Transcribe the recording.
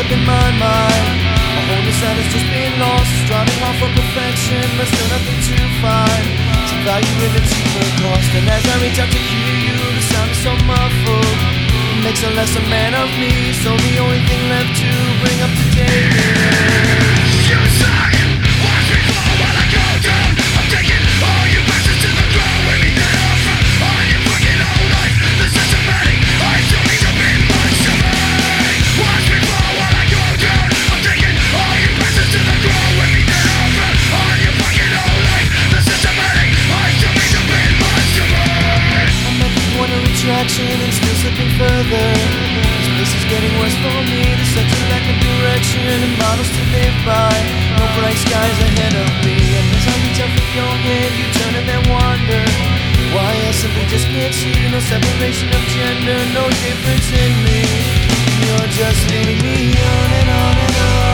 stuck in my mind. My whole inside has just been lost, striving hard for perfection, but still nothing to find. Some value in the cheaper cost, and as I reach out to hear you, the sound is so muffled. It makes a lesser man of me, so the only thing left to bring up today is you suck. Watch me fall while I go down. I'm taking all you bastards to the ground. With me dead off front on your fucking whole life. The systematic lies don't need to be much to me. Watch me fall while I go down. I'm taking all you bastards to the ground. With me dead off front on your fucking whole life. The systematic lies don't need to be much to me. I'm at the point of retraction and still slipping further. This place is getting worse for me. There's such a lack of direction and models to live by. No bright skies ahead of me. And as I reach out for your hand, you turn and then wonder why I simply just can't see. No separation of gender, no difference in me. You're just leading me on and on and on.